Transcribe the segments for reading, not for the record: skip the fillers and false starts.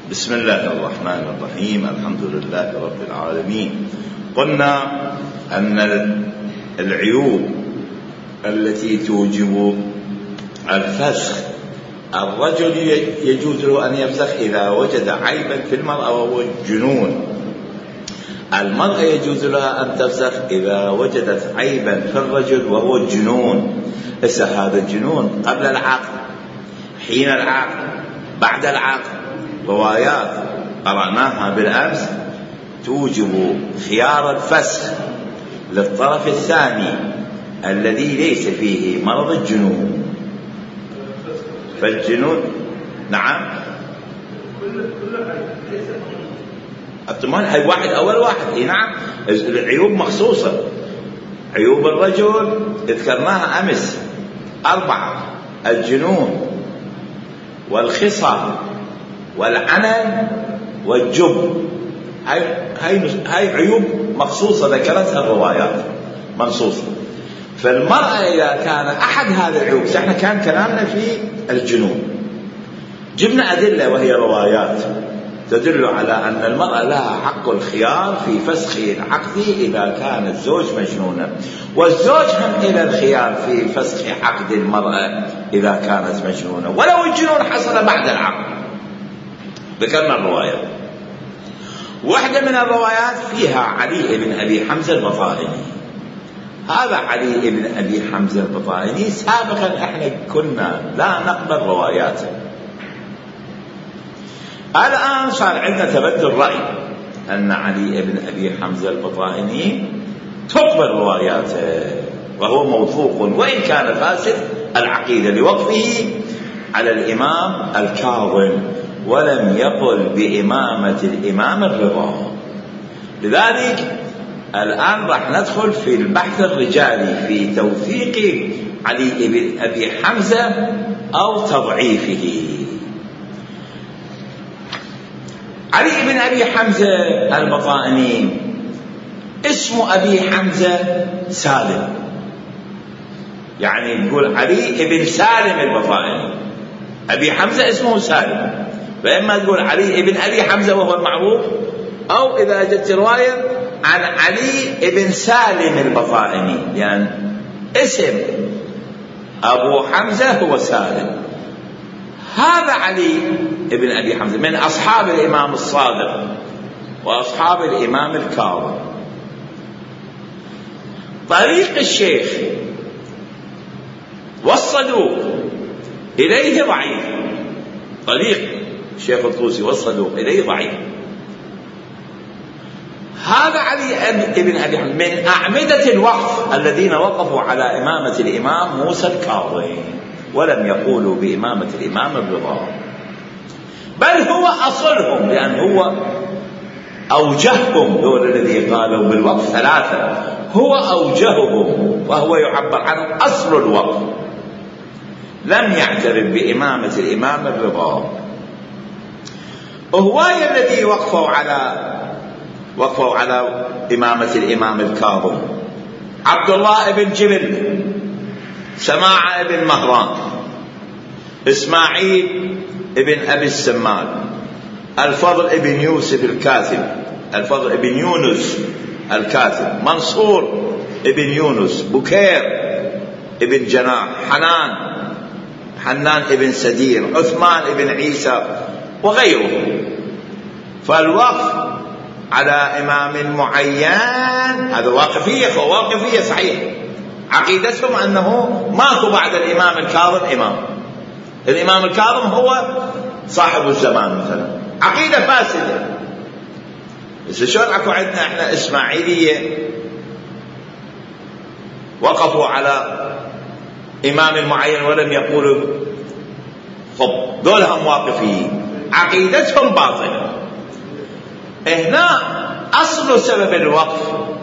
بسم الله الرحمن الرحيم. الحمد لله رب العالمين. قلنا أن العيوب التي توجب الفسخ، الرجل يجوز له أن يفسخ إذا وجد عيبا في المرأة وهو الجنون. المرأة يجوز لها أن تفسخ إذا وجدت عيبا في الرجل وهو الجنون. هذا الجنون قبل العقد، حين العقد، بعد العقد، روايات قرأناها بالأمس توجب خيار الفسخ للطرف الثاني الذي ليس فيه مرض الجنون. فالجنون نعم هي واحد أول واحد. نعم العيوب مخصوصة. عيوب الرجل ذكرناها أمس 4: الجنون والخصى والعنن والجب. هاي عيوب مخصوصة ذكرتها الروايات منصوصة. فالمرأة إذا كان أحد هذه العيوب، احنا كان كلامنا في الجنون، جبنا أدلة وهي روايات تدل على أن المرأة لها حق الخيار في فسخ العقد إذا كان الزوج مجنونا، والزوج هم إلى الخيار في فسخ عقد المرأة إذا كانت مجنونة ولو الجنون حصل بعد العقد. ذكرنا الروايات. واحدة من الروايات فيها علي بن أبي حمزة البطائني. هذا علي بن أبي حمزة البطائني سابقا احنا كنا لا نقبل رواياته، الآن صار عندنا تبدل رأي أن علي بن أبي حمزة البطائني تقبل رواياته وهو موثوق وإن كان فاسد العقيدة لوقفه على الإمام الكاظم ولم يقل بإمامة الإمام الرضا. لذلك الآن راح ندخل في البحث الرجالي في توثيق علي بن أبي حمزة أو تضعيفه. علي بن أبي حمزة البطائني اسم أبي حمزة سالم، يعني نقول علي بن سالم البطائني، أبي حمزة اسمه سالم، فإما تقول علي بن أبي حمزة وهو المعروف، أو إذا جت رواية عن علي بن سالم البطائني، يعني اسم أبو حمزة هو سالم. هذا علي بن أبي حمزة من أصحاب الإمام الصادق وأصحاب الإمام الكاظم. طريق الشيخ والصدوق إليه ضعيف، طريق الشيخ الطوسي والصدوق إليه ضعيف. هذا علي بن أبي حمزة من أعمدة الوقف الذين وقفوا على إمامة الإمام موسى الكاظم ولم يقولوا بإمامة الإمام الرضا، بل هو أصلهم، لأن هو أوجههم. دول الذي قالوا بالوقف 3 هو أوجههم وهو يعبر عن أصل الوقف، لم يعترف بإمامة الإمام الرضا. وهواية الذي وقفوا على إمامة الإمام الكاظم: عبد الله بن جبل، سماعة بن مهران، إسماعيل بن أبي السمال، الفضل بن يوسف الكاتب، الفضل بن يونس الكاتب، منصور بن يونس، بكير بن جناح، حنان بن سدير، عثمان بن عيسى وغيره. فالوقف على إمام معين هذا واقفية صحيح. عقيدتهم أنه ماكو بعد الإمام الكاظم إمام، الإمام الكاظم هو صاحب الزمان مثلا. عقيدة فاسدة. بس شلون اكو عندنا احنا إسماعيلية وقفوا على إمام معين ولم يقولوا دولهم واقفين، عقيدتهم باطلة. هنا أصل سبب الوقف،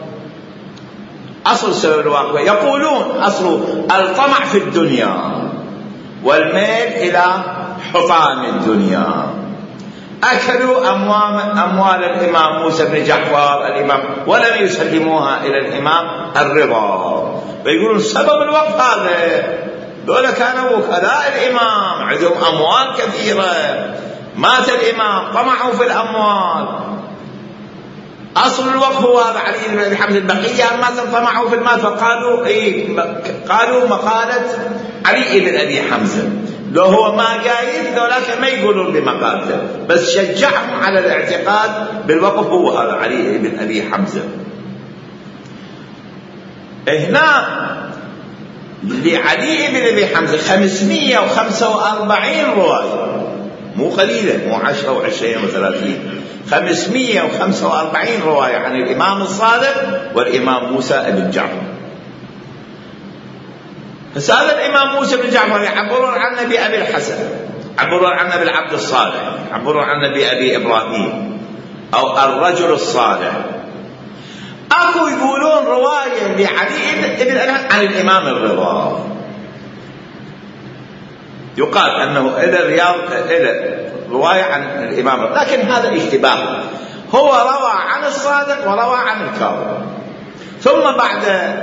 يقولون أصل الطمع في الدنيا والميل إلى حطام الدنيا. أكلوا أموال الإمام موسى بن جعفر الإمام ولم يسلموها إلى الإمام الرضا، فيقولون سبب الوقف هذا. دول كانوا وكلاء الإمام، عندهم أموال كثيرة، مات الإمام طمعوا في الأموال، أصل الوقف هو هذا علي بن أبي حمزة. البقية ما طمعوا في المال فقالوا قالوا مقالة علي بن أبي حمزة، لو هو ما قايل ذولاك ما يقولون بمقالته، بس شجعهم على الاعتقاد بالوقف هو هذا علي بن أبي حمزة. هنا لعلي بن أبي حمزة 545 رواية، مو قليلة، مو 10 و20 و30، 545 رواية عن الإمام الصادق والإمام موسى بن جعفر. بس هذا الإمام موسى بن جعفر يعبرون عنه بأبي الحسن، يعبرون عنه بالعبد الصالح، يعبرون عنه بأبي إبراهيم أو الرجل الصالح. أكو يقولون رواية لعلي بن عن الإمام الرضا، يقال أنه إلى الرياض إلى رواية عن الإمام الرضا، لكن هذا اشتباه. هو روى عن الصادق وروى عن الكاظم، ثم بعد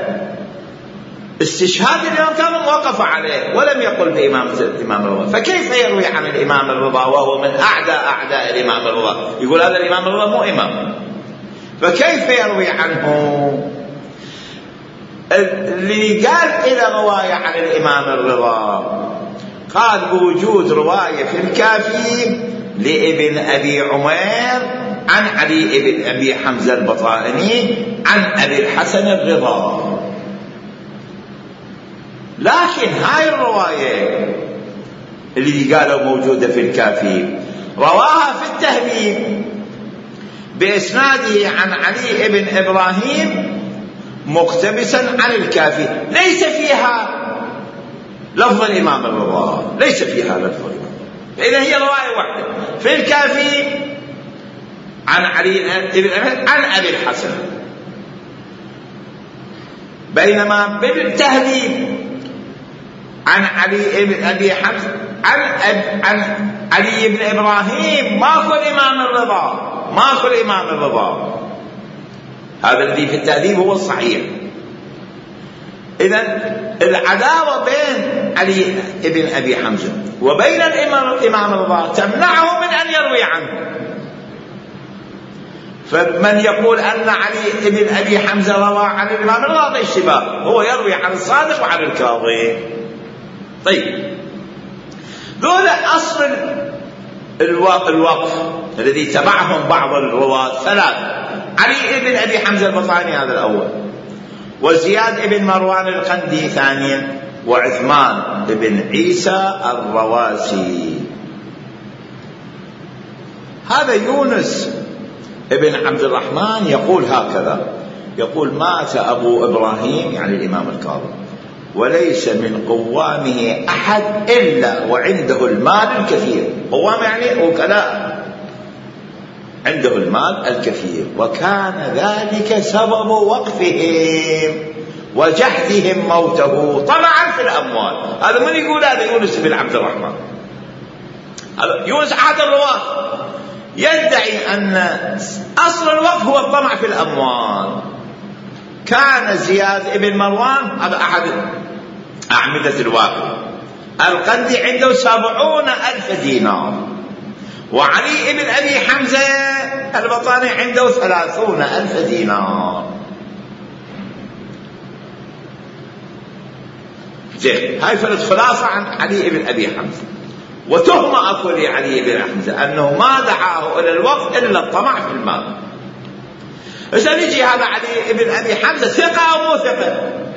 استشهاد الإمام الكاظم وقف عليه ولم يقل بإمامة الإمام الرضا، فكيف يروي عن الإمام الرضا وهو من أعداء الإمام الرضا؟ يقول هذا الإمام الرضا مو إمام، فكيف يروي عنه؟ اللي قال إلى رواية عن الإمام الرضا قال بوجود رواية في الكافي لابن أبي عمير عن علي بن أبي حمزة البطائني عن أبي الحسن الرضا. لكن هاي الرواية اللي قالوا موجودة في الكافي رواها في التهذيب بإسناده عن علي بن إبراهيم مقتبسا عن الكافي، ليس فيها لفظ الإمام الرضا، ليس فيها لفظ الإمام، إذا هي رواية واحدة في الكافي عن علي بن إبراهيم عن أبي الحسن، بينما بالتهذيب عن علي بن أبي حمزة عن علي بن إبراهيم ماكو الإمام الرضا، ماكو الإمام الرضا. هذا الذي في التهذيب هو الصحيح. إذن العداوة بين علي بن أبي حمزة وبين الإمام الرضا تمنعه من أن يروي عنه. فمن يقول أن علي بن أبي حمزة روى عن الإمام الرضا هذا اشتباه، هو يروي عن الصادق وعن الكاظم. طيب، ذولا أصل الوقف الذي تبعهم بعض الرواة ثلاثة: علي بن أبي حمزة البطائني هذا الأول، وزياد بن مروان القندي ثانيا، وعثمان بن عيسى الرواسي. هذا يونس بن عبد الرحمن يقول هكذا، يقول: مات أبو إبراهيم يعني الإمام الكاظم وليس من قوامه أحد إلا وعنده المال الكثير. قوام يعني وكلاء، عنده المال الكثير، وكان ذلك سبب وقفهم وجهدهم موته طمعا في الأموال. هذا من يقول؟ هذا يونس بن عبد الرحمن. يونس أحد الرواة يدعي أن أصل الوقف هو الطمع في الأموال. كان زياد بن مروان هذا أحد أعمدة الواقع القندي عنده 70,000 دينار، وعلي بن أبي حمزة البطاني عنده 30,000 دينار. زين، هاي فرد خلاصة عن علي بن أبي حمزة. وتهمة أكو لعلي بن حمزة أنه ما دعاه إلى الوقف إلا الطمع في المال. إذا نجي هذا علي بن أبي حمزة ثقة أو مو ثقة؟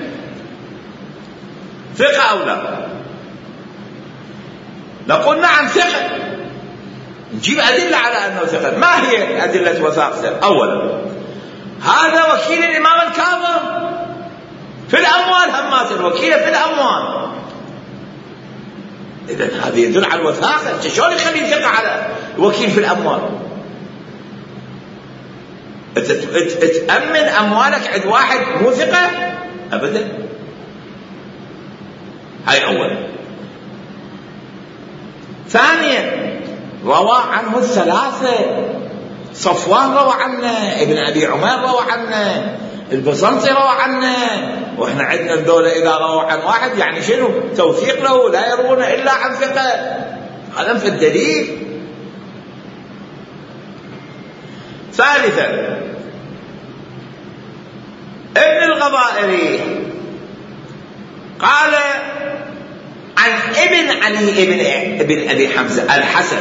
ثقة أو لا؟ نقول نعم ثقة، نجيب أدلة على أنه ثقة. ما هي أدلة وثاق ثقة؟ أولا، هذا وكيل الإمام الكاظم في الأموال، همات الوكيلة في الأموال، إذن هذا يدل على الوثاقة. أنت شلون يخلي ثقة على وكيل في الأموال؟ تأمن أموالك عند واحد مو ثقة؟ أبدا. هاي أولا. ثانيا، روى عنه الثلاثة: صفوان روى عنه، ابن أبي عمير روى عنه، البزنطي روى عنه. وإحنا عندنا الدولة إذا روى عن واحد يعني شنو؟ توثيق له، لا يروون إلا عن ثقة. هذا في الدليل. ثالثا ابن الغضائري قال عن ابن علي ابن أبي حمزة الحسن،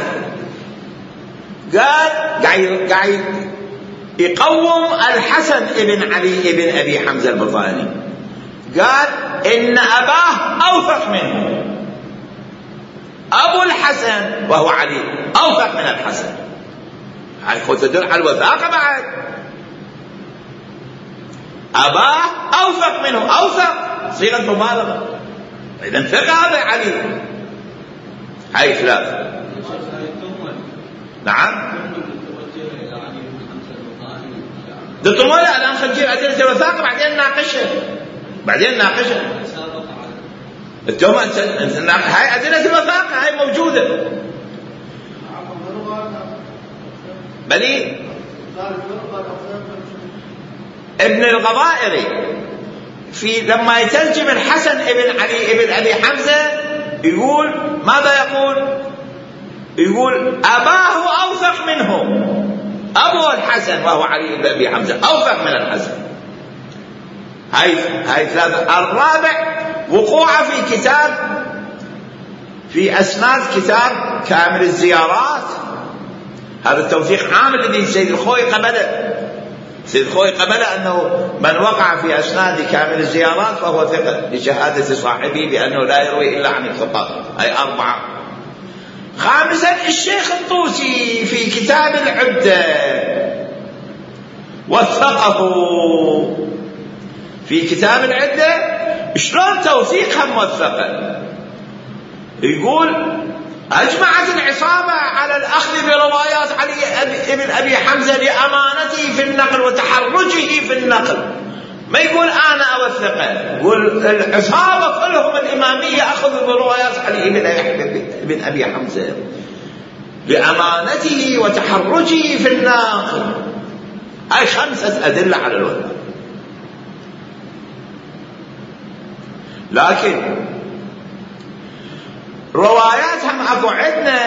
قال يقوم الحسن ابن علي ابن أبي حمزة البطاني، قال إن أباه أوثق منه. أبو الحسن وهو علي أوثق من الحسن، هاي تدل على الوثاقة بعد. أباه أوثق منه، أوثق صيغة مبالغة، إذا ثقة هذا علي. هاي ثلاثة. نعم دكتور الآن خلينا نجيب أدلة الوثاقة بعدين نناقشها. التهمة هاي أدلة الوثاقة هاي موجودة. بني ابن الغضائري لما يترجم الحسن ابن علي ابن أبي حمزة يقول ماذا يقول أباه أوثق منه، أبو الحسن وهو علي بن أبي حمزة أوثق من الحسن. هاي ثلاثة. الرابع وقوعه في أسناد كتاب كامل الزيارات، هذا التوثيق عام الذي سيد الخوي قبل أنه من وقع في أسناد كامل الزيارات فهو ثقة لشهادة صاحبه بأنه لا يروي إلا عن الثقات. هاي أربعة. خامسا الشيخ الطوسي في كتاب العدة وثقه في كتاب العدة. شلون توثيقها موثقة؟ يقول أجمعت العصابة على الأخذ بروايات علي بن أبي حمزة لأمانته في النقل وتحرجه في النقل. ما يقول أنا أوثقه، يقول العصابة كلهم الإمامية أخذوا بروايات علي بن أبي حمزة لأمانته وتحرجه في النقل. هاي 5 أدلة على الوثق. لكن رواياتهم أكو عندنا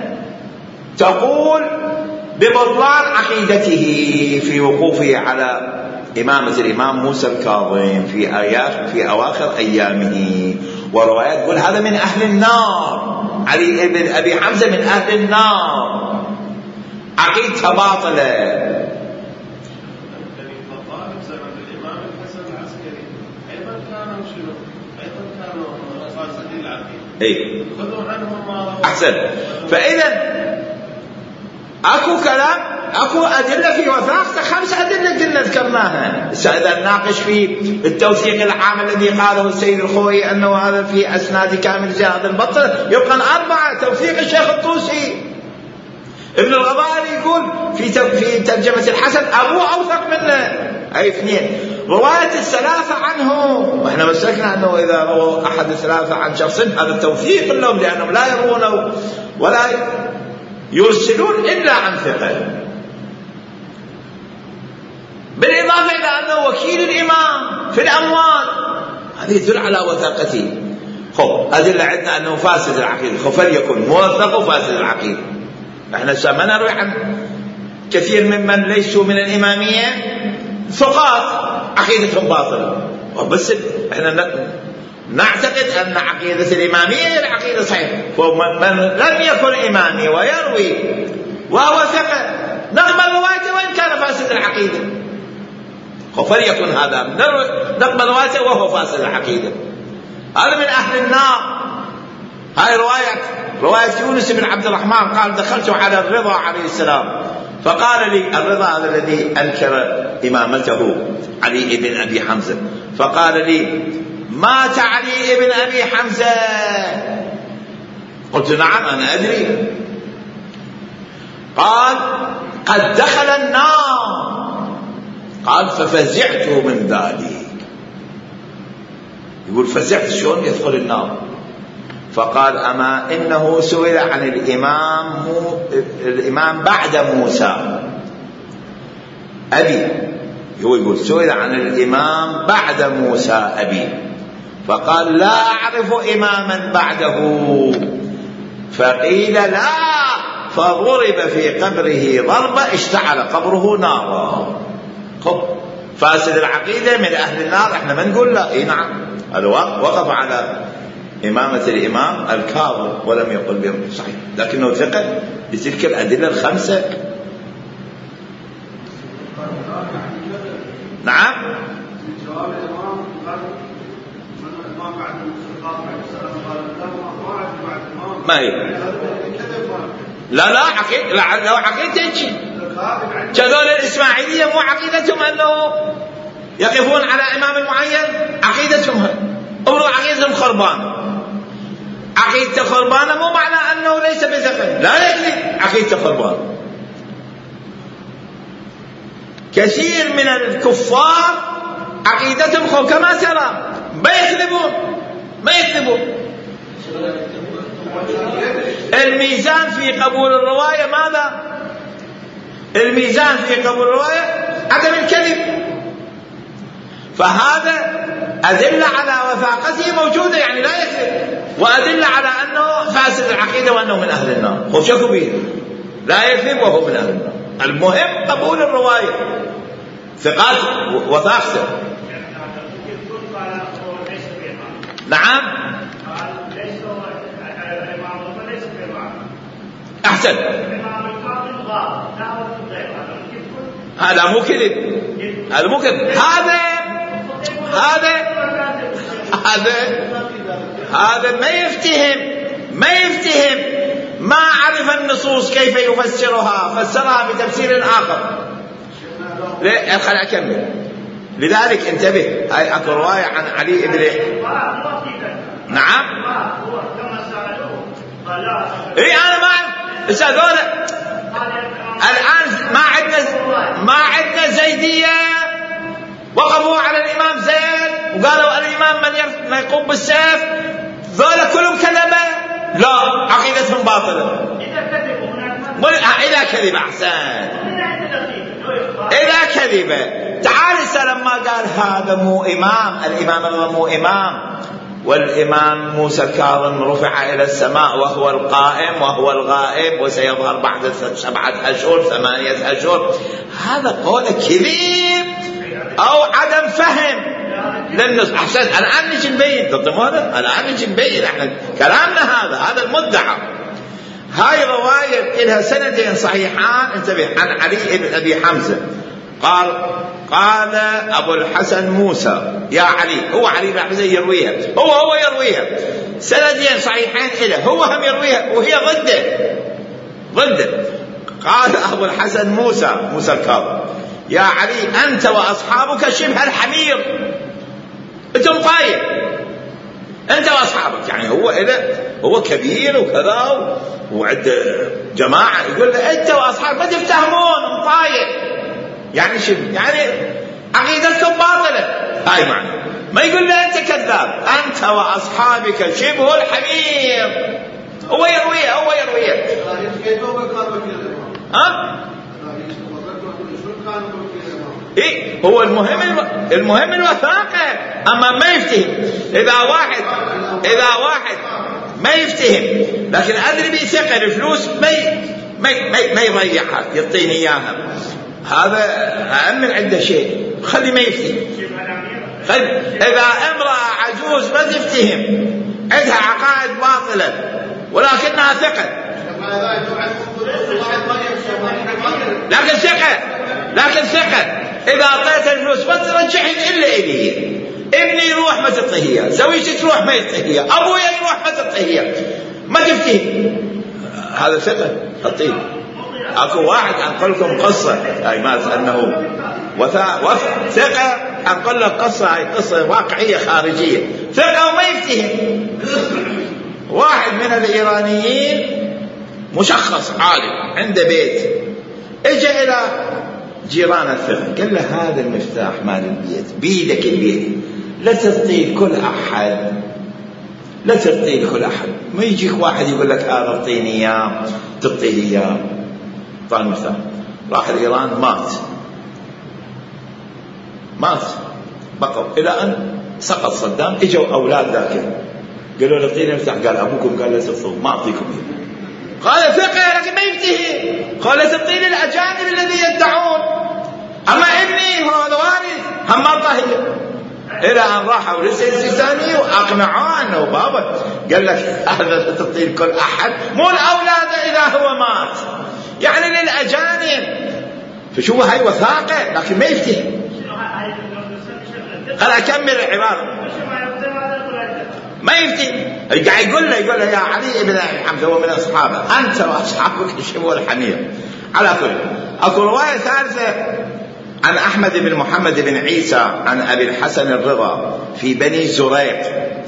تقول ببطلان عقيدته في وقوفه على إمامة الإمام موسى الكاظم في أواخر أيامه، وروايات تقول هذا من أهل النار، علي بن أبي حمزة من أهل النار، عقيدته باطلة. اي احسن. فاذا اكو كلام، اكو ادله في وثاقته، 5 ادله قلنا ذكرناها. اذا نناقش في التوثيق العام الذي قاله السيد الخوي انه هذا في اسناد كامل زياد البطل، يبقى 4 توثيق الشيخ الطوسي. ابن الغضائري يقول في ترجمه الحسن ابوه اوثق منه. اي 2 رواية 3 عنه، واحنا مسكنا انه اذا روى احد 3 عن شخص هذا توثيق لهم، لانهم لا يروون ولا يرسلون الا عن ثقة. بالاضافة الى انه وكيل الامام في الاموال، هذه يدل على وثاقته. ادله عندنا انه فاسد العقيدة، فليكن موثق وفاسد العقيدة. احنا ما نروي عن كثير ممن ليسوا من الامامية ثقات عقيدتهم باطلة، بس احنا نعتقد ان عقيدة الامامية هي العقيدة صحيحة. ومن لم يكن امامي ويروي وهو ثقة نقبل روايته وان كان فاسد العقيدة، فليكن هذا نقبل روايته وهو فاسد العقيدة، هذا من اهل النار. هاي رواية يونس بن عبد الرحمن قال دخلت على الرضا عليه السلام فقال لي، الرضا هذا الذي أنكر إمامته علي بن أبي حمزة، فقال لي مات علي بن أبي حمزة. قلت نعم أنا أدري. قال قد دخل النار. قال ففزعت من ذلك. يقول فزعت شلون يدخل النار؟ فقال أما إنه سئل عن الإمام بعد موسى أبي، هو يقول سئل عن الإمام بعد موسى أبي، فقال لا أعرف إماما بعده، فقيل لا فضرب في قبره ضربة اشتعل قبره نارا. فاسد العقيدة من أهل النار، احنا ما نقول لا. اي نعم، وقف على إمامة الإمام الكاظم ولم يقل بهم صحيح، لكنه ثقة بتلك الأدلة الخمسة. نعم. ما هي لا عقيدة، لو عقيدة كذول الإسماعيلية مو عقيدتهم أنه يقفون على إمام معين، عقيدتهم عقيدتهم خربان. عقيدة خربانة مو معنى أنه ليس بثقة، لا يكذب، عقيدة خربان. كثير من الكفار عقيدتهم كما ترى، ما يكذبون. الميزان في قبول الرواية ماذا؟ الميزان في قبول الرواية عدم الكذب. فهذا أدلة على وثاقته موجودة، يعني لا يكذب، وأدلة على أنه فاسد العقيدة وأنه من أهل النار. خشكوا به، لا يكذب وهو من أهل النار. المهم قبول الرواية، ثقات وثاقته. نعم. أحسن، هذا مو كذب، هذا مو كذب، هذا ما يفتهم، ما عرف النصوص كيف يفسرها، فسرها بتفسير آخر. خليني أكمل. لذلك انتبه، هاي أكو رواية عن علي بن نعم. اي أنا ما أعرف الآن ما عندنا زيدية وقفوا على الإمام زيد وقالوا الإمام من يقوم بالسيف، ذولا كلهم كذبة؟ لا، عقيدتهم باطلة. إذا كذب أحسن، إذا كذب. تعال لما قال هذا مو إمام، الإمام هو مو إمام، والإمام موسى الكاظم رفع إلى السماء وهو القائم وهو الغائب وسيظهر بعد 7 أشهر 8 أشهر. هذا قول كذب أو عدم فهم للنص. أحسن، الآن نجي نبين، الآن نجي نبين احنا كلامنا هذا المدعى. هاي رواية لها سندين صحيحان، انتبه. عن علي بن أبي حمزة قال أبو الحسن موسى يا علي، هو علي بن حمزة يرويها، هو يرويها سندين صحيحين إله، هو هم يرويها وهي ضده. قال أبو الحسن موسى الكاظم يا علي أنت وأصحابك شبه الحمير، أنتم طاير أنت وأصحابك. يعني هو كبير وكذا وعند جماعة، يقول له أنت وأصحابك ما تفتهمون طاير، يعني شبه، يعني عقيدتكم باطلة. هاي معنى، ما يقول له أنت كذاب، أنت وأصحابك شبه الحمير. هو يرويه. إيه هو المهم الوثاقة. أما ما يفتهم، إذا واحد ما يفتهم، لكن أدري بثقة الفلوس ما يضيعها، يعطيني إياها، هذا أأمن عنده شيء، خلي ما يفتهم. إذا امرأة عجوز ما تفتهم، عندها عقائد باطلة ولكنها ثقة، لكن ثقة. إذا أعطيت الفلوس ما ترجعين إلا إليه، ابني يروح ما تعطيه، زوجتي تروح ما يعطيه، أبويا يروح ما تعطيه، ما تفتهم. هذا ثقة حطيه. أكو واحد أنقل لكم قصة، أي ما أنه ثقة، أنقل لك قصة، هاي قصة واقعية خارجية، ثقة وما يفتهم. واحد من الإيرانيين مشخص عالم عنده بيت، اجى إلى جيران الثقة قال له هذا المفتاح مال البيت بيدك، البيت لا تعطيه كل أحد، ما يجيك واحد يقول لك أعطيني إياه تعطيه إياه. طال المفتاح، راح الإيران مات بقوا إلى أن سقط صدام. اجوا أولاد ذاك قالوا له اعطيني المفتاح، قال أبوكم قال لا تعطوه، ما أعطيكم إياه. قال ثقة لكن ما يفتي؟ قال تبطيل الأجانب الذي يدعون. أما ابني هو الوارث هم طهي، إلى أن راحوا للسيستاني وأقنعوا أنه بابا قال لك هذا تبطيل كل أحد، مو الأولاد إذا هو مات، يعني للأجانب. فشو هاي وثاقة لكن ما يفتي. خل أكمل العبارة. ما يفتي، قاعد يقول له يا علي ابن حمزة هو من أصحابه، أنت وأصحابك يشبهوا الحمير. على كل أكو رواية ثالثة عن أحمد بن محمد بن عيسى عن أبي الحسن الرضا في بني زريق،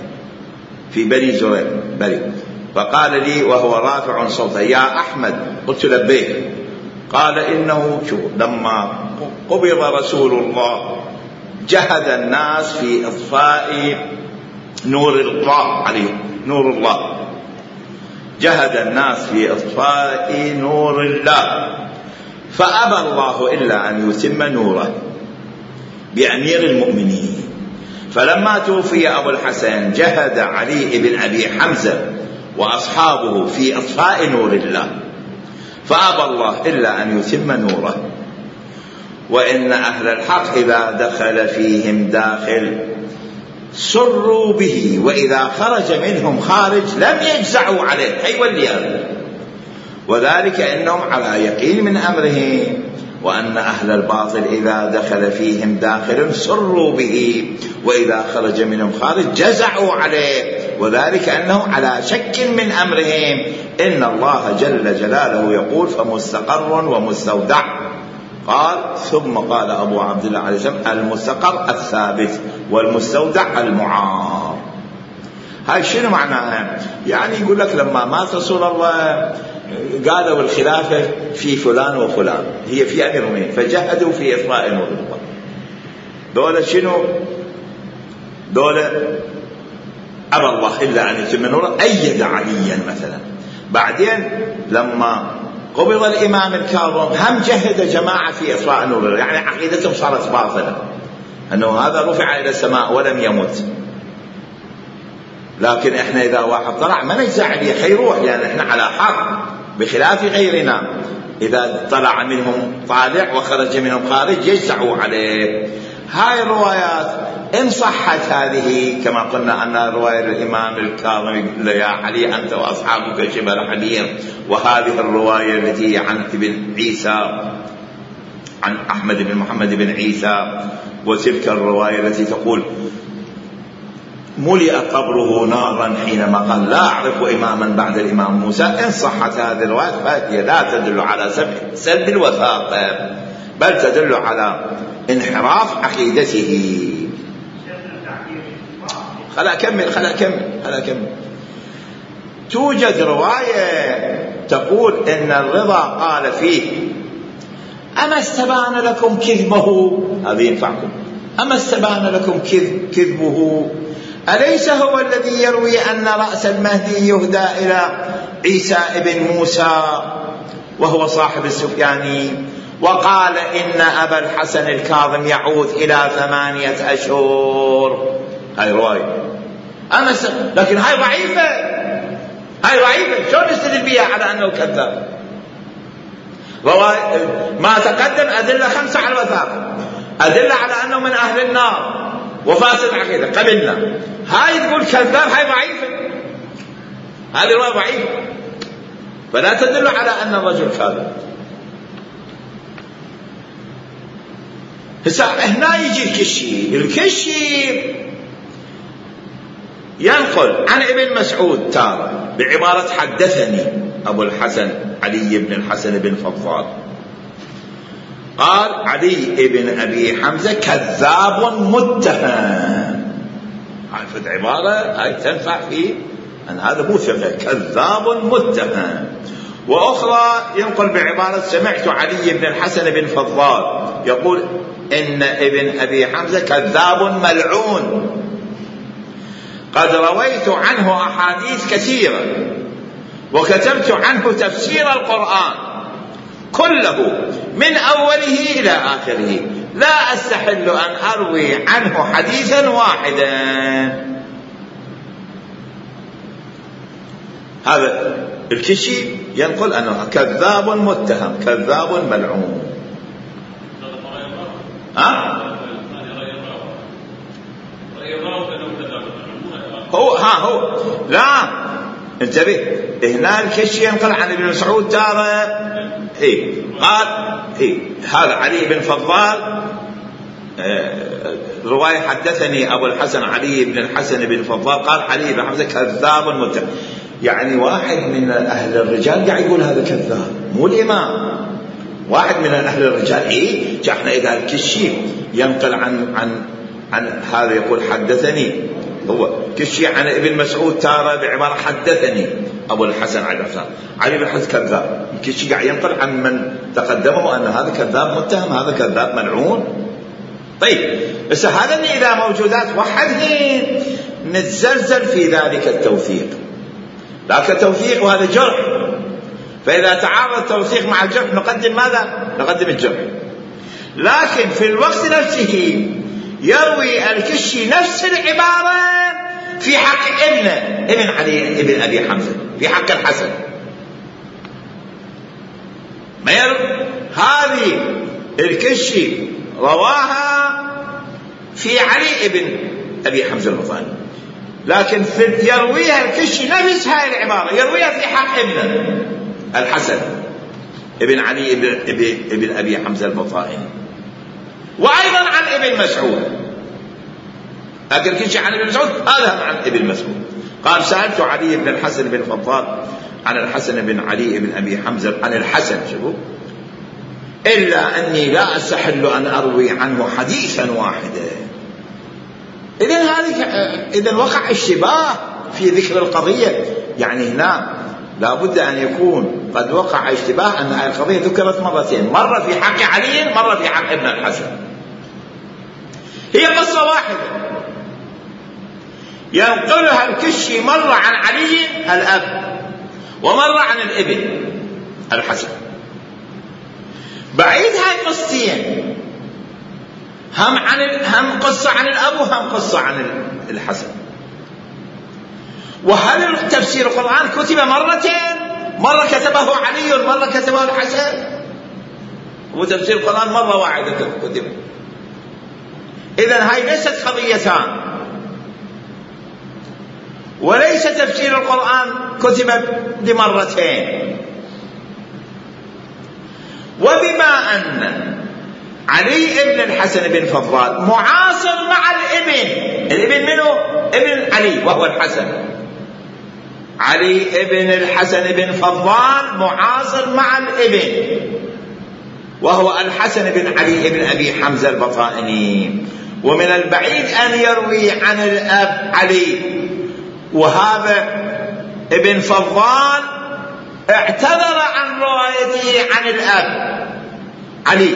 فقال لي وهو رافع صوته يا أحمد، قلت لبيك. قال إنه لما قبض رسول الله جهد الناس في إطفاء نور الله عليه، نور الله، جهد الناس في إطفاء نور الله، فأبى الله إلا أن يتم نوره بأمير المؤمنين. فلما توفي أبو الحسن جهد علي بن أبي حمزة وأصحابه في إطفاء نور الله، فأبى الله إلا أن يتم نوره. وإن أهل الحق إذا دخل فيهم داخل سروا به، وإذا خرج منهم خارج لم يجزعوا عليه. أي والليان، وذلك إنهم على يقين من أمره. وأن أهل الباطل إذا دخل فيهم داخل سروا به، وإذا خرج منهم خارج جزعوا عليه، وذلك أنهم على شك من أمرهم. إن الله جل جلاله يقول فمستقر ومستودع. قال ثم قال أبو عبد الله عليه السلام المستقر الثابت والمستودع المعار. هاي شنو معناها؟ يعني يقول لك لما مات رسول الله قالوا الخلافة في فلان وفلان، هي في أمير المؤمنين، فجهدوا في إطفاء نور الله. دولة شنو؟ دولة أبى الله إلا أن يتم نوره، أيد عليا مثلا. بعدين لما قبض الإمام الكاظم هم جهد جماعة في إطفاء نور الله، يعني عقيدتهم صارت باطلة أنه هذا رفع إلى السماء ولم يمت. لكن إحنا إذا واحد طلع ما نجزع عليه، خيروح، لأن إحنا على حق بخلاف غيرنا. إذا طلع منهم طالع وخرج منهم خارج يجزعوا عليه. هاي الروايات إن صحت هذه كما قلنا أن رواية الإمام الكاظم يا علي أنت وأصحابك شبه الحمير، وهذه الرواية التي عن ابن عيسى عن أحمد بن محمد بن عيسى، وتلك الرواية التي تقول ملئ قبره نارا حينما قال لا أعرف إماما بعد الإمام موسى. إن صحت هذه الرواية فهي لا تدل على سلب الوثاقة، بل تدل على انحراف عقيدته. خلا أكمل. توجد رواية تقول إن الرضا قال فيه أما استبان لكم كذبه، هذه ينفعكم، أما استبان لكم كذبه أليس هو الذي يروي أن رأس المهدي يهدى إلى عيسى ابن موسى وهو صاحب السفياني، وقال إن أبا الحسن الكاظم يعود إلى 8 أشهر. هاي رواية لكن هاي ضعيفة. شلون نستدل بها على أنه كذاب؟ ما تقدم أدلة 5 على الوثاق، أدلة على أنه من أهل النار وفاسد عقيدة، قبلنا. هاي تقول كذاب، هاي ضعيفة، هذه رواية ضعيفة، فلا تدل على أن الرجل كاذب. هنا يجي الكشي ينقل عن ابن مسعود تارة بعبارة حدثني أبو الحسن علي بن الحسن بن فضال، قال علي بن أبي حمزة كذاب متهم. عرفت عبارة هاي تنفع فيه أن هذا مو ثقة، كذاب متهم. وأخرى ينقل بعبارة سمعت علي بن الحسن بن فضال يقول إن ابن أبي حمزة كذاب ملعون، قد رويت عنه أحاديث كثيرة وكتبت عنه تفسير القرآن كله من أوله إلى آخره، لا أستحل أن أروي عنه حديثا واحدا. هذا الكشي ينقل أنه كذاب متهم كذاب ملعون. هو لا انتبه، هنا الكشي ينقل عن ابن مسعود تارة قال هذا علي بن فضال رواية حدثني أبو الحسن علي بن الحسن بن فضال قال علي بن حمزة كذاب متهم. يعني واحد من أهل الرجال قاعد يقول هذا كذاب، مو الإمام، واحد من أهل الرجال. احنا إذا الكشي ينقل عن هذا يقول حدثني هو كشي عن ابن مسعود تارة بعبارة حدثني أبو الحسن علي بن حمزة كذاب، كشي قاعد ينقل عن من تقدمه أن هذا كذاب متهم هذا كذاب ملعون. طيب بس هذا إذا موجودات وحدهن نتزلزل في ذلك التوثيق، لكن التوثيق وهذا جرح، فإذا تعارض التوثيق مع الجرح نقدم ماذا؟ نقدم الجرح. لكن في الوقت نفسه يروي الكشي نفس العبارة في حق ابن علي ابن أبي حمزة في حق الحسن، ما يروي هذه الكشي رواها في علي ابن أبي حمزة البطاني، لكن يرويها الكشي نفس هاي العبارة يرويها في حق ابن الحسن ابن علي ابن أبي حمزة البطاني، وأيضا عن ابن مسعود. لكن الكشي عن ابن مسعود هذا عن ابن مسعود قال سألت علي بن الحسن بن فضال عن الحسن بن علي بن أبي حمزة عن الحسن شوفوا إلا أني لا أستحل أن أروي عنه حديثا واحدا. إذن وقع اشتباه في ذكر القضية، يعني هنا لا بد أن يكون قد وقع اشتباه أن القضية ذكرت مرتين، مرة في حق علي مرة في حق ابن الحسن. هي قصة واحدة ينقلها الكشي مرة عن علي الأب ومرة عن الابن الحسن. بعيد هاي قصتين، هم قصة عن الأب وهم قصة عن الحسن. وهل تفسير القرآن كتب مرتين؟ مرة كتبه علي مرة كتبه الحسن، وتفسير القرآن مرة واحدة كتب. إذن هاي ليست قضيتان، وليس تفسير القرآن كتب لمرتين. وبما أن علي ابن الحسن بن فضال معاصر مع الابن منه ابن علي وهو الحسن، علي ابن الحسن بن فضال معاصر مع الابن وهو الحسن بن علي بن أبي حمزة البطائني، ومن البعيد أن يروي عن الأب علي، وهذا ابن فضال اعتذر عن روايته عن الأب علي،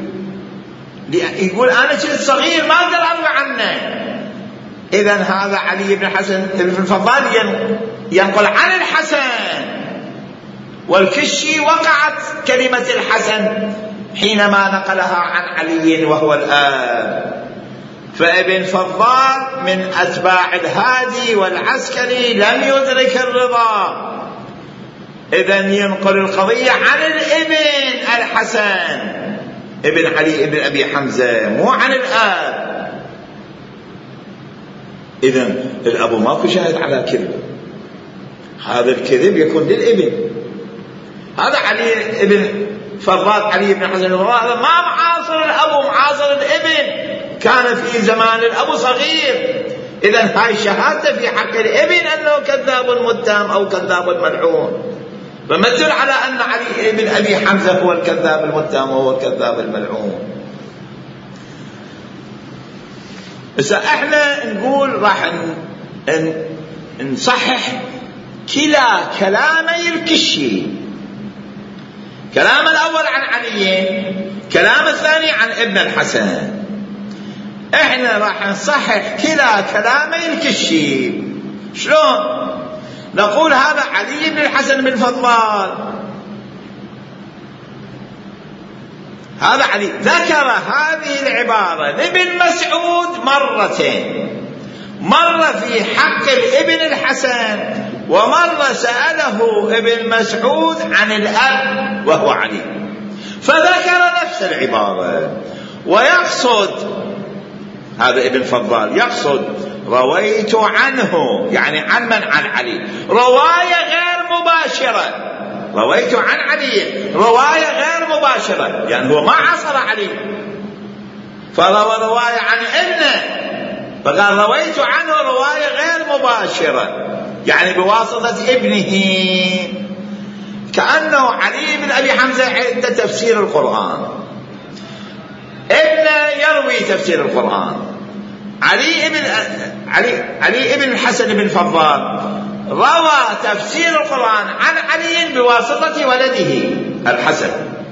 يقول أنا كنت صغير ما أقدر أروي عنه. إذن هذا علي بن حسن بن فضال ينقل عن الحسن، والكشي وقعت كلمة الحسن حينما نقلها عن علي وهو الآب. فابن فضال من أتباع الهادي والعسكري لم يدرك الرضا، إذن ينقل القضية عن الابن الحسن ابن علي ابن أبي حمزة مو عن الآب. إذن الأب ماكو شاهد على كذب، هذا الكذب يكون للابن. هذا علي ابن فضال علي بن حسن هذا ما معاصر الأب معاصر الابن، كان في زمان الأب صغير. إذن هاي شهادة في حق الابن أنه كذاب متهم أو كذاب ملعون، فمثل على أن علي بن أبي حمزة هو الكذاب المتهم وهو الكذاب الملعون. بس احنا نقول راح نصحح كلا كلامي الكشي، كلام الأول عن علي، كلام الثاني عن ابن الحسن. احنا راح نصحح كلا كلامي الكشي. شلون؟ نقول هذا علي بن الحسن بن فضال، هذا علي ذكر هذه العبارة لابن مسعود مرتين، مرة في حق الابن الحسن ومرة سأله ابن مسعود عن الأب وهو علي، فذكر نفس العبارة. ويقصد هذا ابن فضال يقصد رويت عنه، يعني عن من؟ عن علي، رواية غير مباشرة. رويت عن علي رواية غير مباشرة، يعني هو ما عصر علي فروى رواية عن ابنه، فقال رويت عنه رواية غير مباشرة، يعني بواسطة ابنه. كأنه علي بن أبي حمزة عند تفسير القرآن، ابنه يروي تفسير القرآن، علي ابن الحسن بن فضال روى تفسير القرآن عن علي بواسطة ولده الحسن،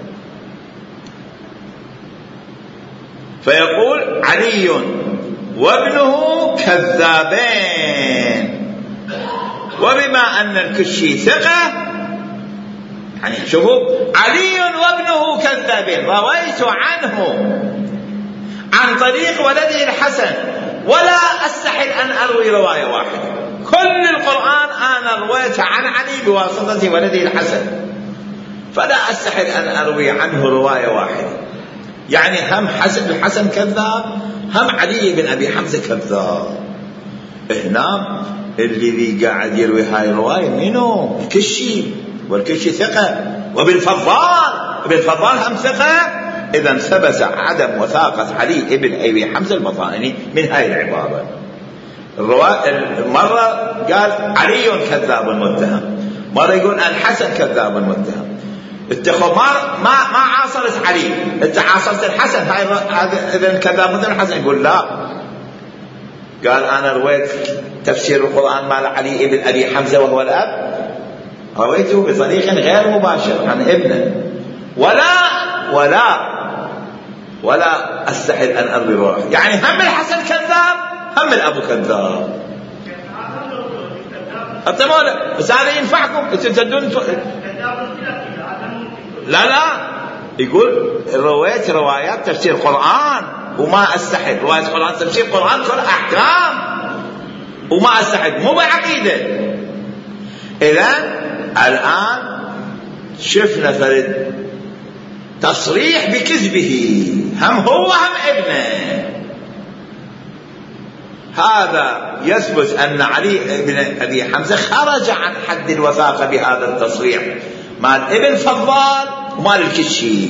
فيقول علي وابنه كذابين. وبما أن الكشي ثقة، يعني شوفوا، علي وابنه كذابين، رويت عنه عن طريق ولده الحسن، ولا أستحل أن أروي رواية واحدة، كل القرآن أنا رويت عن علي بواسطة ولده الحسن، فلا أستحل أن أروي عنه رواية واحدة. يعني هم الحسن كذاب، هم علي بن أبي حمزة كذاب. هنا الذي قاعد يروي هاي الرواية منه الكشي، والكشي ثقة، وابن فضال هم ثقة. إذن ثبت عدم وثاقة علي بن أبي حمزة البطاني من هاي العبارة. مرة قال علي كذاب متهم، مرة يقول الحسن كذاب متهم. اتخذ ما عاصرت علي، انت عاصرت الحسن، اذا كذاب متهم الحسن. يقول لا، قال انا رويت تفسير القرآن مال علي بن ابي حمزة وهو الاب، رويته بطريق غير مباشر عن ابنه، ولا استحل ان اروي روح. يعني هم الحسن كذاب، هم الابو كذاب. أتمنى بس هذا ينفعكم تجدون. لا يقول رويت روايات تفسير القرآن وما استحل، رواية القرآن تفسير القرآن كل أحكام وما استحل، مو بعقيدة. إذن الآن شفنا فرد تصريح بكذبه، هم هو هم ابنه. هذا يثبت أن علي بن أبي حمزة خرج عن حد الوثاقة بهذا التصريح مال ابن فضال ومال الكشي،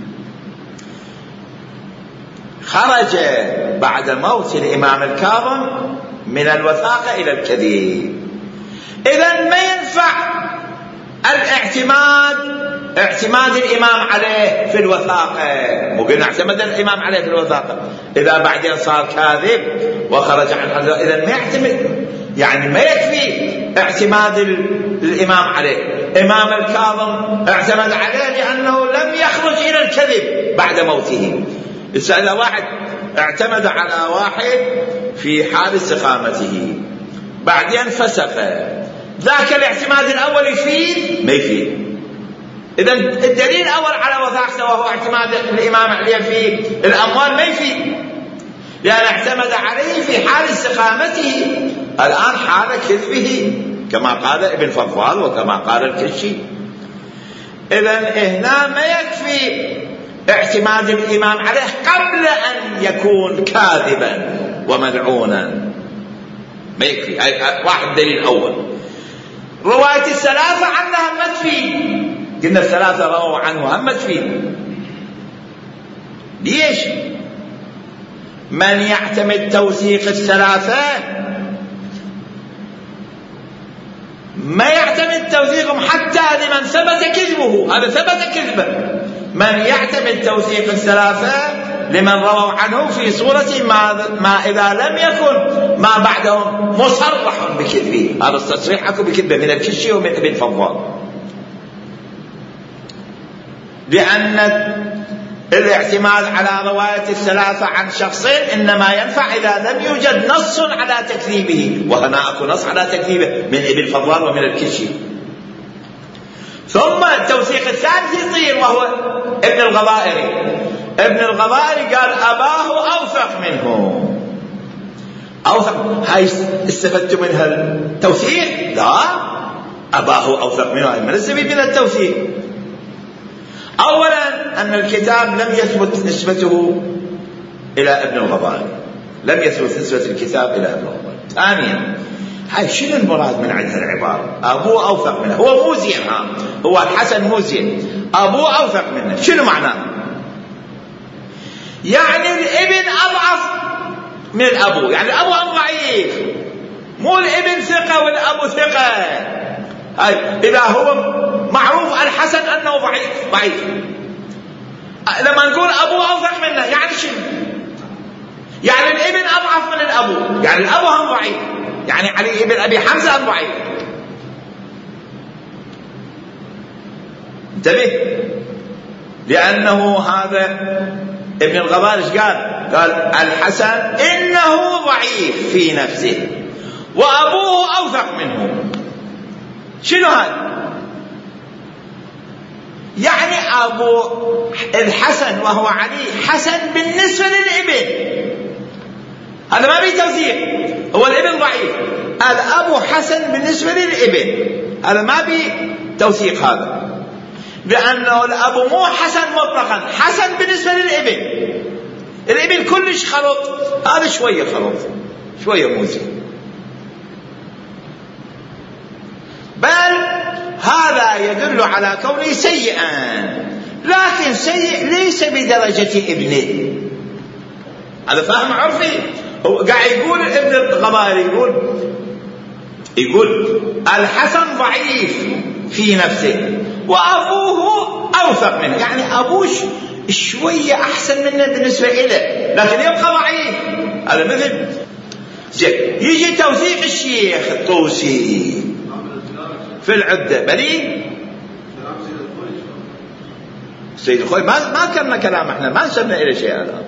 خرج بعد موت الإمام الكاظم من الوثاقة إلى الكذب. إذن ما ينفع اعتماد الإمام عليه في الوثاقة، ممكن اعتمد الإمام عليه في الوثاقة إذا بعدين صار كاذب وخرج عن حد، إذن ما يعتمد، يعني ما يكفي اعتماد الإمام عليه. إمام الكاظم اعتمد عليه لأنه لم يخرج إلى الكذب بعد موته. إذا واحد اعتمد على واحد في حال استقامته بعدين فسق، ذاك الاعتماد الأول يفيد؟ ما يفيد. إذن الدليل الأول على وثاقته وهو اعتماد الإمام عليه في الأموال ما يفيد، لأن اعتمد عليه في حال استقامته، الآن حال كذبه كما قال ابن فضال وكما قال الكشي. إذن هنا ما يكفي اعتماد الإمام عليه قبل أن يكون كاذبا وملعونا، ما يكفي. واحد دليل أول. رواية الثلاثة عنها ما تفيد، قلنا الثلاثة رووا عنه هم ما تفيد. ليش؟ من يعتمد توثيق الثلاثة ما يعتمد توثيقهم حتى لمن ثبت كذبه، هذا ثبت كذبه. من يعتمد توثيق الثلاثة لمن رووا عنه في صورة ما إذا لم يكن ما بعدهم مصرح بكذبه، هذا التصريح أكو بكذبه من الكشي ومن ابن فضال، لأن الاعتماد على رواية الثلاثة عن شخصين إنما ينفع إذا لم يوجد نص على تكذيبه، وهنا أكو نص على تكذيبه من ابن فضال ومن الكشي. ثم التوثيق الثالث يطير وهو ابن الغبائري. ابن الغبائري قال أباه أوثق منه. أوثق هاي استفدت منها التوثيق؟ لا، أباه أوثق منه. من السبيل من التوثيق؟ أولا أن الكتاب لم يثبت نسبته إلى ابن الغباري، لم يثبت نسبة الكتاب إلى ابن الغباري. ثانيا هاي شنو المراد من عندها العبارة أبوه أوثق منه؟ هو مو زين، هو الحسن مو زين، أبوه أوثق منه، شنو معناه؟ يعني الابن أضعف من الأبو، يعني الأبو ضعيف، مو الابن ثقة والأبو ثقة. هاي إذا هو معروف الحسن أنه ضعيف، لما نقول أبوه أوثق منه يعني شنو؟ يعني الابن أضعف من الأبو، يعني الأبو هم ضعيف، يعني علي ابن أبي حمزة هم ضعيف. انتبه، لأنه هذا ابن الغباري قال الحسن إنه ضعيف في نفسه وأبوه أوثق منه. شنو هذا؟ يعني أبو الحسن وهو علي حسن بالنسبة للابن، هذا ما بيه توثيق، هو الابن ضعيف، الأبو حسن بالنسبة للابن، هذا ما بيه توثيق هذا، لأنه الأبو مو حسن مطلقا، حسن بالنسبة للابن، الابن كلش خلط، هذا شوية خلط شوية موزي. بل هذا يدل على كونه سيئا، لكن سيء ليس بدرجة ابنه. هذا فهم عرفي. قاعد يقول ابن الغباري يقول الحسن ضعيف في نفسه وأبوه أوثق منه، يعني أبوه شوية أحسن منه بالنسبة إليه لكن يبقى ضعيف. هذا مثل يجي توثيق الشيخ الطوسي في العدة بلي سيد الخوي ما كنا كلام، احنا ما نسمنا إلى شيء الآن.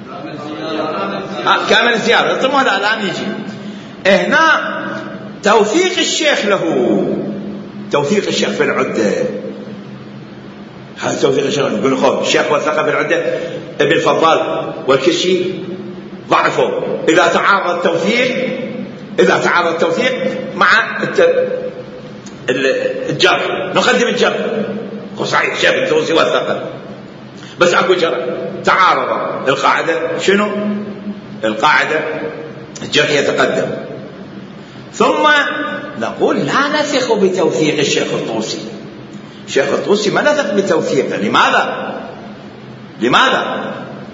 كامل الزيارة ثم هذا الآن يجي هنا توثيق الشيخ له، توثيق الشيخ في العدة. هذا توثيق الشيخ يقول خو الشيخ وثق في العدة ابن الفضال والكشي ضعفوا. إذا تعارض التوثيق مع الجرح نقدم الجرح. هو صحيح الشيخ الطوسي وثقه بس اكو جرح، تعارض القاعدة شنو؟ القاعدة الجرح يتقدم. ثم نقول لا نثق بتوثيق الشيخ الطوسي. الشيخ الطوسي ما نثق بتوثيقه. لماذا؟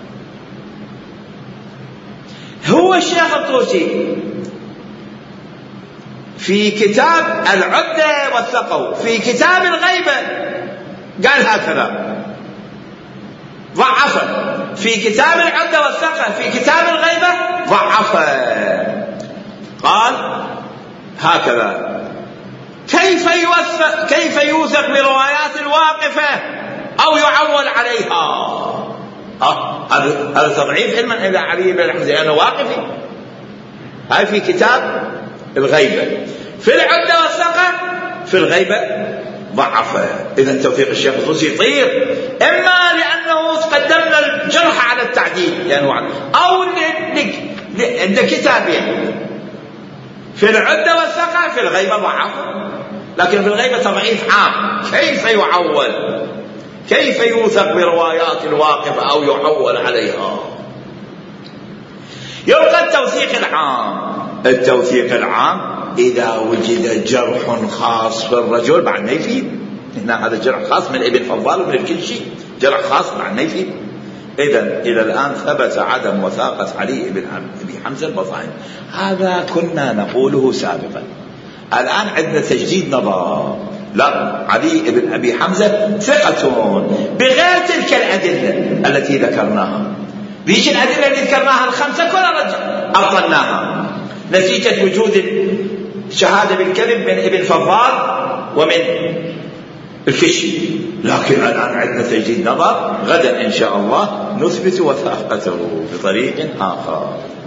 هو الشيخ الطوسي في كتاب العدة وثقه، في كتاب الغيبة قال هكذا ضعفه، في كتاب العدة وثقه، في كتاب الغيبة ضعفه. قال هكذا كيف يوثق بروايات الواقفة أو يعول عليها؟ هذا تضعيف علما إلى علي بن الحمزة لأنه واقفي. هاي في كتاب الغيبة، في العدة والثقة، في الغيبة ضعفه. إذن توثيق الشيخ الطوسي يطير، إما لأنه قدمنا الجرح على التعديل لأنه أو لكتابين في العدة والثقة، في الغيبة ضعفه، لكن في الغيبة تضعيف عام. كيف يعول؟ كيف يوثق بروايات الواقفة أو يعول عليها؟ يبقى التوثيق العام إذا وجد جرح خاص في الرجل بعد ما يفيد. هنا هذا جرح خاص من ابن فضال ومن الكل شيء، جرح خاص بعد ما يفيد. إذن إلى الآن ثبت عدم وثاقة علي بن أبي حمزة البطائن. هذا كنا نقوله سابقا، الآن عندنا تجديد نظر. لا، علي بن أبي حمزة ثقة بغير تلك الأدلة التي ذكرناها. بيش الأدلة اللي ذكرناها الخمسة كلها أبطلناها نتيجة وجود الشهادة بالكذب من ابن فضال ومن الكشي. لكن الآن عندنا تجديد نظر، غدا إن شاء الله نثبت وثاقته بطريق آخر.